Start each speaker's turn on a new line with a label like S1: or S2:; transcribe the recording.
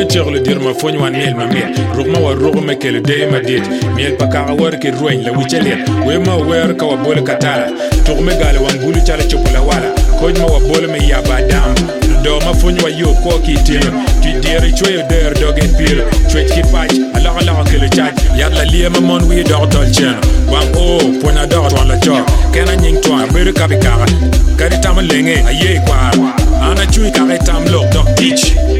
S1: tchirle dir ma foñ wan mel ma mel rug ma wa rug me kel de ma dit mel pa ka war ke roñ la wuchele we ma wer ka wa bol katala tug me gal wan bulu chala chopola wala koj ma wa bol me ya badam do ma foñ wa yo ko ki tin tu dire choy der doge pil choy ki pach ala ala ke le chat ya la liye ma mon wi do dol chen wan o pona do wan la cho kena nying twa beru ka bi ka kari tam lenge aye kwa ana chui ka tam lok dok teach